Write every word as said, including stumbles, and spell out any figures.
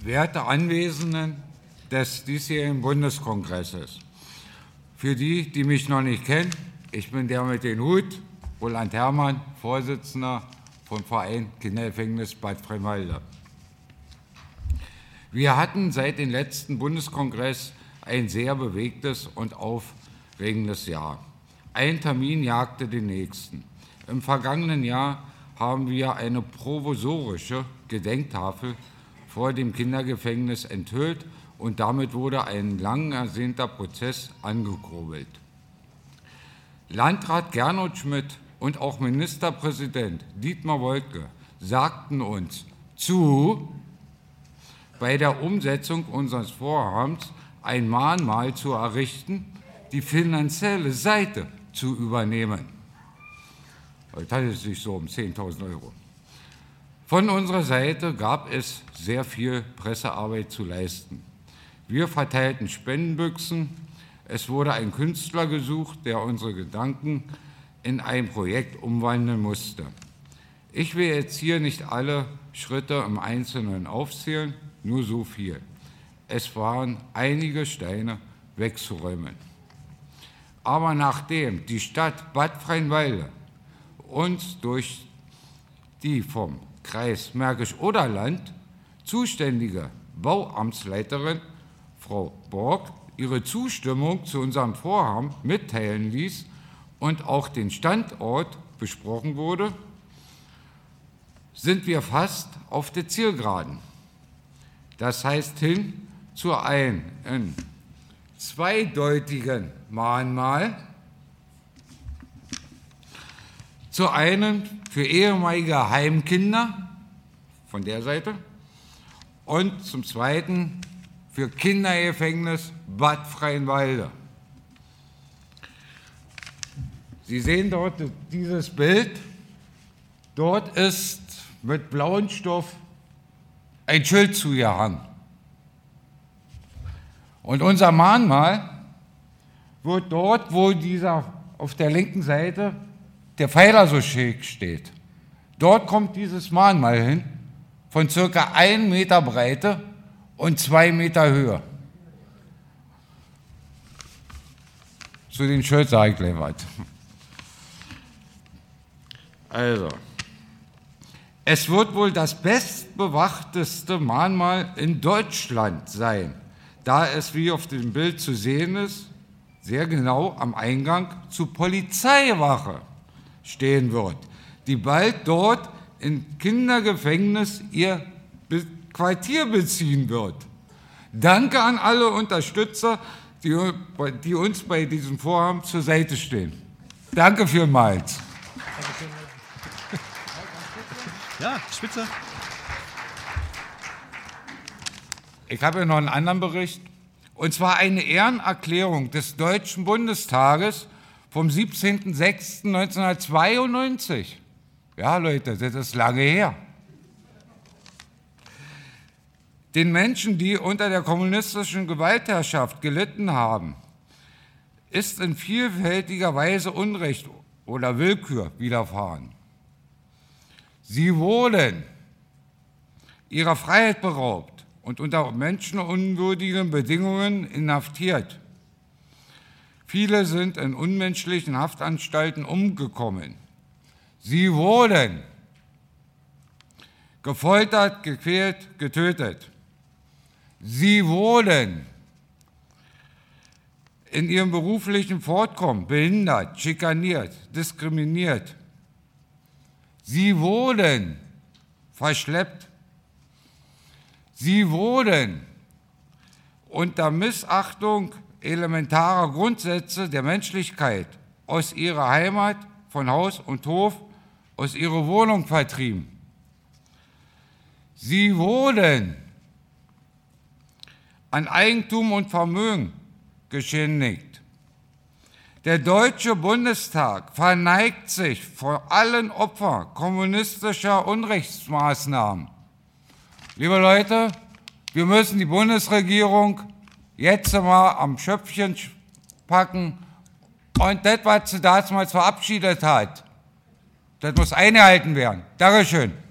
Werte Anwesenden des diesjährigen Bundeskongresses, für die, die mich noch nicht kennen, ich bin der mit dem Hut, Roland Herrmann, Vorsitzender vom Verein Kindergefängnis Bad Freienwalde. Wir hatten seit dem letzten Bundeskongress ein sehr bewegtes und aufregendes Jahr. Ein Termin jagte den nächsten. Im vergangenen Jahr haben wir eine provisorische Gedenktafel vor dem Kindergefängnis enthüllt und damit wurde ein lang ersehnter Prozess angekurbelt. Landrat Gernot Schmidt und auch Ministerpräsident Dietmar Woidke sagten uns zu, bei der Umsetzung unseres Vorhabens ein Mahnmal zu errichten, die finanzielle Seite zu übernehmen. Es handelt sich so um zehntausend Euro. Von unserer Seite gab es sehr viel Pressearbeit zu leisten. Wir verteilten Spendenbüchsen. Es wurde ein Künstler gesucht, der unsere Gedanken in ein Projekt umwandeln musste. Ich will jetzt hier nicht alle Schritte im Einzelnen aufzählen, nur so viel. Es waren einige Steine wegzuräumen. Aber nachdem die Stadt Bad Freienwalde uns durch die vom Kreis Märkisch-Oderland zuständige Bauamtsleiterin Frau Borg ihre Zustimmung zu unserem Vorhaben mitteilen ließ und auch den Standort besprochen wurde, sind wir fast auf der Zielgeraden. Das heißt hin zu einem zweideutigen Mahnmal, zu einem für ehemalige Heimkinder von der Seite und zum zweiten für Kindergefängnis Bad Freienwalde. Sie sehen dort dieses Bild. Dort ist mit blauem Stoff ein Schild zugehangen. Und unser Mahnmal wird dort, wo dieser auf der linken Seite der Pfeiler so schick steht, dort kommt dieses Mahnmal hin, von circa ein Meter Breite und zwei Meter Höhe. Zu den Schild sage ich gleich was. Also, es wird wohl das bestbewachteste Mahnmal in Deutschland sein, da es, wie auf dem Bild zu sehen ist, sehr genau am Eingang zur Polizeiwache stehen wird, die bald dort im Kindergefängnis ihr Quartier beziehen wird. Danke an alle Unterstützer, die, die uns bei diesem Vorhaben zur Seite stehen. Danke vielmals. Ja, spitze. Ich habe hier noch einen anderen Bericht, und zwar eine Ehrenerklärung des Deutschen Bundestages vom siebzehnten sechsten neunzehnhundertzweiundneunzig. Ja, Leute, das ist lange her. Den Menschen, die unter der kommunistischen Gewaltherrschaft gelitten haben, ist in vielfältiger Weise Unrecht oder Willkür widerfahren. Sie wurden ihrer Freiheit beraubt und unter menschenunwürdigen Bedingungen inhaftiert. Viele sind in unmenschlichen Haftanstalten umgekommen. Sie wurden gefoltert, gequält, getötet. Sie wurden in ihrem beruflichen Fortkommen behindert, schikaniert, diskriminiert. Sie wurden verschleppt. Sie wurden unter Missachtung elementarer Grundsätze der Menschlichkeit aus ihrer Heimat, von Haus und Hof, aus ihrer Wohnung vertrieben. Sie wurden an Eigentum und Vermögen geschändigt. Der Deutsche Bundestag verneigt sich vor allen Opfern kommunistischer Unrechtsmaßnahmen. Liebe Leute, wir müssen die Bundesregierung jetzt mal am Schöpfchen packen und das, was sie damals verabschiedet hat, das muss eingehalten werden. Dankeschön.